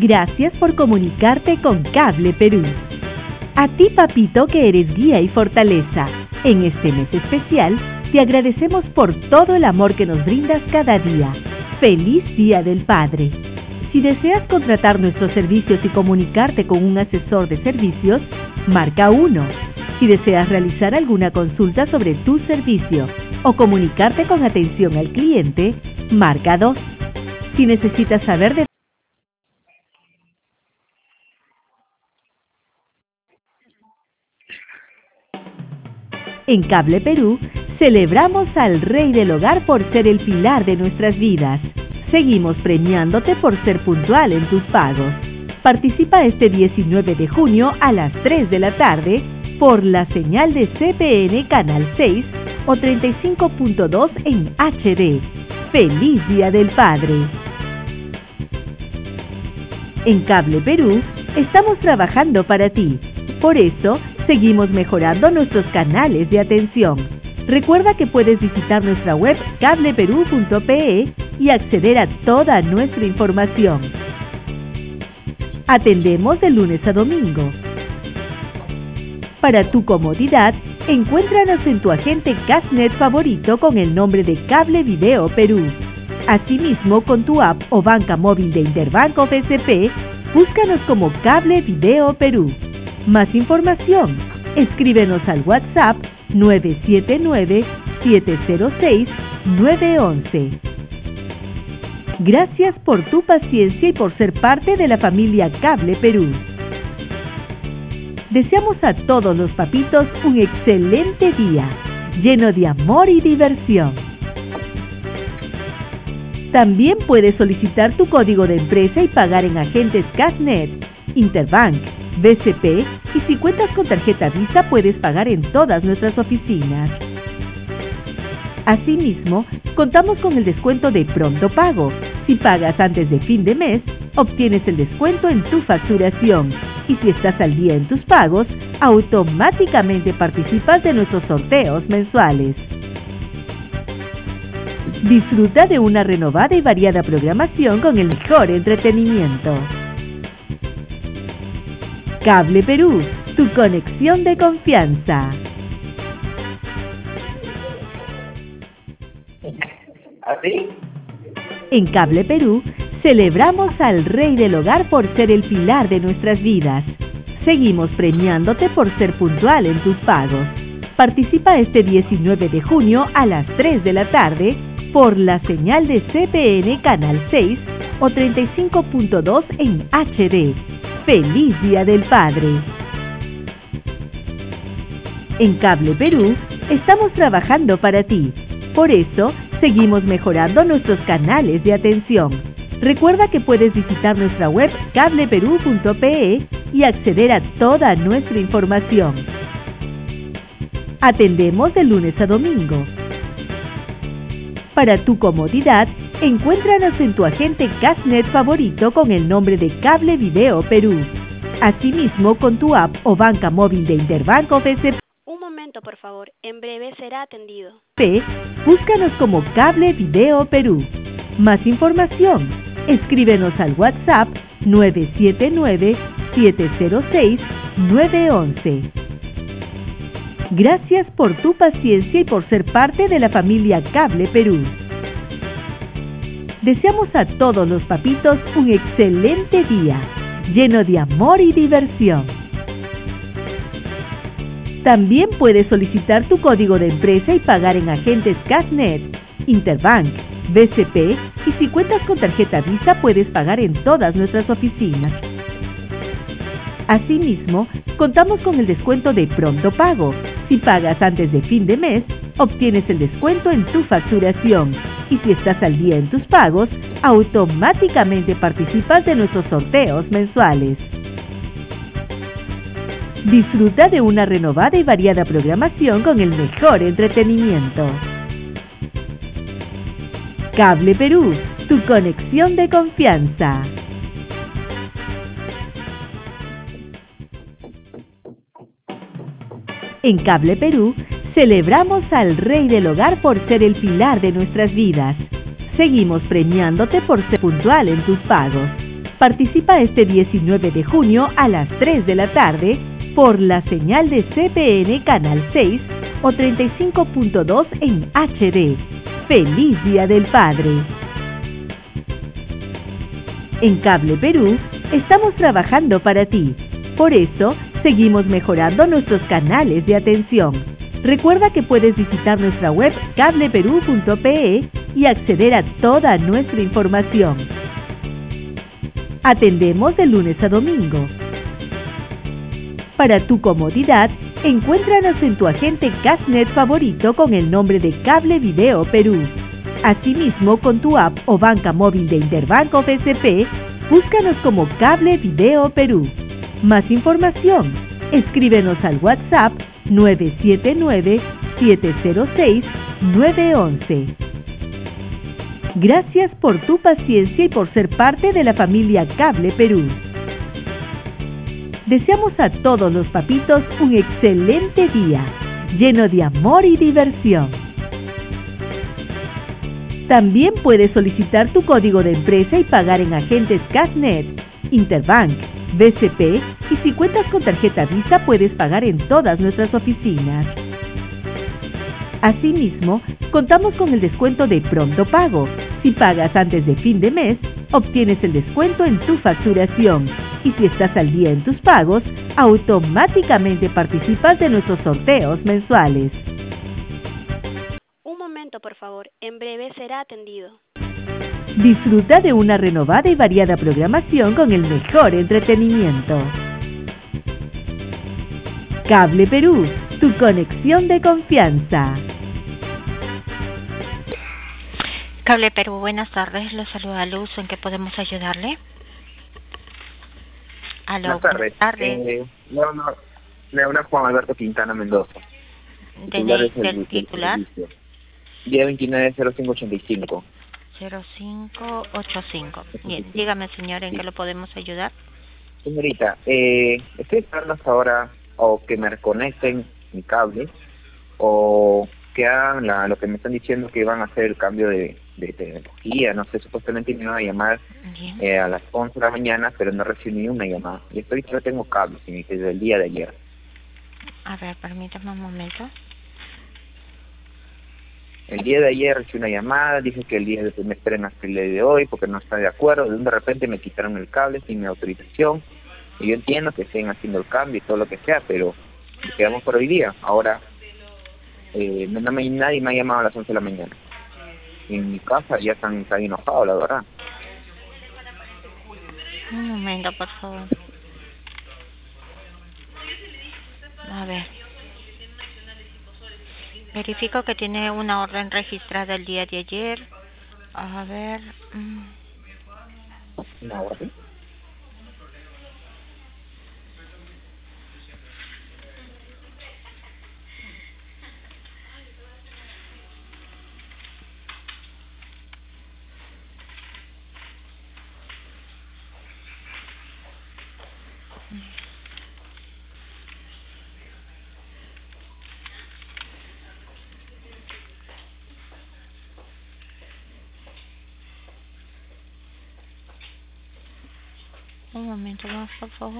Gracias por comunicarte con Cable Perú. A ti, papito, que eres guía y fortaleza, en este mes especial, te agradecemos por todo el amor que nos brindas cada día. ¡Feliz Día del Padre! Si deseas contratar nuestros servicios y comunicarte con un asesor de servicios, marca 1. Si deseas realizar alguna consulta sobre tu servicio o comunicarte con atención al cliente, marca 2. Si necesitas saber de En Cable Perú, celebramos al Rey del Hogar por ser el pilar de nuestras vidas. Seguimos premiándote por ser puntual en tus pagos. Participa este 19 de junio a las 3 de la tarde por la señal de CPN Canal 6 o 35.2 en HD. ¡Feliz Día del Padre! En Cable Perú, estamos trabajando para ti. Por eso, seguimos mejorando nuestros canales de atención. Recuerda que puedes visitar nuestra web cableperú.pe y acceder a toda nuestra información. Atendemos de lunes a domingo. Para tu comodidad, encuéntranos en tu agente Cashnet favorito con el nombre de Cable Video Perú. Asimismo, con tu app o banca móvil de Interbank o BCP, búscanos como Cable Video Perú. Más información, escríbenos al WhatsApp 979-706-911. Gracias por tu paciencia y por ser parte de la familia Cable Perú. Deseamos a todos los papitos un excelente día, lleno de amor y diversión. También puedes solicitar tu código de empresa y pagar en agentes Cashnet, Interbank, BCP, y si cuentas con tarjeta Visa puedes pagar en todas nuestras oficinas. Asimismo, contamos con el descuento de Pronto Pago. Si pagas antes de fin de mes, obtienes el descuento en tu facturación. Y si estás al día en tus pagos, automáticamente participas de nuestros sorteos mensuales. Disfruta de una renovada y variada programación con el mejor entretenimiento. Cable Perú, tu conexión de confianza. ¿Así? En Cable Perú, celebramos al Rey del Hogar por ser el pilar de nuestras vidas. Seguimos premiándote por ser puntual en tus pagos. Participa este 19 de junio a las 3 de la tarde por la señal de CPN Canal 6 o 35.2 en HD. ¡Feliz Día del Padre! En Cable Perú, estamos trabajando para ti. Por eso, seguimos mejorando nuestros canales de atención. Recuerda que puedes visitar nuestra web cableperú.pe y acceder a toda nuestra información. Atendemos de lunes a domingo. Para tu comodidad, encuéntranos en tu agente Cashnet favorito con el nombre de Cable Video Perú. Asimismo, con tu app o banca móvil de Interbank o BCP. Un momento, por favor. En breve será atendido. Búscanos como Cable Video Perú. Más información, escríbenos al WhatsApp 979-706-911. Gracias por tu paciencia y por ser parte de la familia Cable Perú. Deseamos a todos los papitos un excelente día, lleno de amor y diversión. También puedes solicitar tu código de empresa y pagar en agentes Cashnet, Interbank, BCP, y si cuentas con tarjeta Visa puedes pagar en todas nuestras oficinas. Asimismo, contamos con el descuento de Pronto Pago. Si pagas antes de fin de mes, obtienes el descuento en tu facturación. Y si estás al día en tus pagos, automáticamente participas de nuestros sorteos mensuales. Disfruta de una renovada y variada programación con el mejor entretenimiento. Cable Perú, tu conexión de confianza. En Cable Perú, celebramos al Rey del Hogar por ser el pilar de nuestras vidas. Seguimos premiándote por ser puntual en tus pagos. Participa este 19 de junio a las 3 de la tarde por la señal de CPN Canal 6 o 35.2 en HD. ¡Feliz Día del Padre! En Cable Perú estamos trabajando para ti. Por eso, seguimos mejorando nuestros canales de atención. Recuerda que puedes visitar nuestra web cableperú.pe y acceder a toda nuestra información. Atendemos de lunes a domingo. Para tu comodidad, encuéntranos en tu agente Cashnet favorito con el nombre de Cable Video Perú. Asimismo, con tu app o banca móvil de Interbanco FSP, búscanos como Cable Video Perú. Más información, escríbenos al WhatsApp 979-706-911. Gracias por tu paciencia y por ser parte de la familia Cable Perú. Deseamos a todos los papitos un excelente día, lleno de amor y diversión. También puedes solicitar tu código de empresa y pagar en agentes Cashnet, Interbank, BCP y si cuentas con tarjeta Visa puedes pagar en todas nuestras oficinas. Asimismo, contamos con el descuento de Pronto Pago. Si pagas antes de fin de mes, obtienes el descuento en tu facturación. Y si estás al día en tus pagos, automáticamente participas de nuestros sorteos mensuales. Un momento, por favor. En breve será atendido. Disfruta de una renovada y variada programación con el mejor entretenimiento. Cable Perú, tu conexión de confianza. Cable Perú, buenas tardes. Lo saluda Luz. ¿En qué podemos ayudarle? Aló, buenas tardes. Le habla Juan Alberto Quintana Mendoza. ¿Tenéis el titular? Día 29-0585. 0585. Bien, dígame, señor, ¿en qué lo podemos ayudar? Señorita, estoy esperando hasta ahora o que me reconecten mi cable o que hagan lo que me están diciendo que van a hacer el cambio de tecnología. No sé, supuestamente me iban a llamar a las 11 de la mañana, pero no recibí ni una llamada. Y estoy que no tengo cable, desde el día de ayer. A ver, permítame un momento. El día de ayer recibí una llamada, dije que el día de me esperen hasta el día de hoy porque no está de acuerdo. De repente me quitaron el cable sin mi autorización. Y yo entiendo que estén haciendo el cambio y todo lo que sea, pero quedamos por hoy día. Ahora, nadie me ha llamado a las 11 de la mañana. En mi casa ya están enojados, la verdad. Un momento, por favor. A ver. Verifico que tiene una orden registrada el día de ayer. A ver. ¿Una orden? Un momento más, por favor.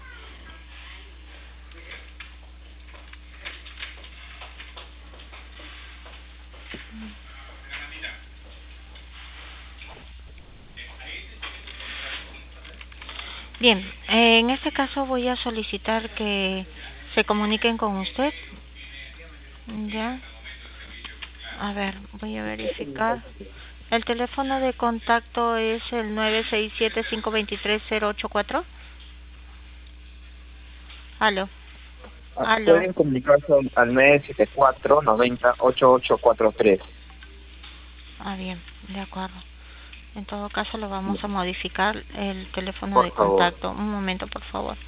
Bien, en este caso voy a solicitar que se comuniquen con usted. Ya. A ver, voy a verificar. El teléfono de contacto es el 967-523-084. Aló. Aló. Pueden comunicarse al 974-90-8843. Bien, de acuerdo. En todo caso lo vamos a modificar el teléfono por de favor. contacto. Un momento, por favor.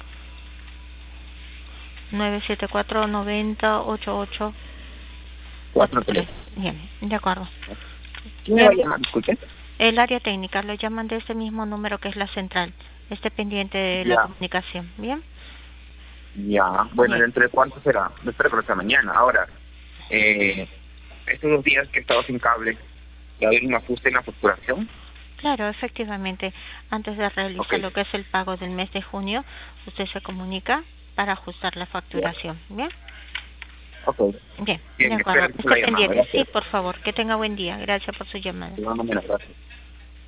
974-90-8843. Bien, de acuerdo. ¿Quién me va a llamar? Disculpe. El área técnica lo llaman de este mismo número que es la central. Esté pendiente de la comunicación. ¿Bien? Ya, bueno, Bien. ¿dentro de cuánto será? No espero que sea mañana. Ahora, estos 2 días que he estado sin cable, ¿va a haber un ajuste en la facturación? Claro, efectivamente, antes de realizar Ok, lo que es el pago del mes de junio, usted se comunica para ajustar la facturación. ¿Bien? ok. Bien, de Bien, acuerdo. espero Esté la llamada, pendiente. Sí, gracias. por favor. Que tenga buen día. Gracias por su llamada. De igual manera, gracias.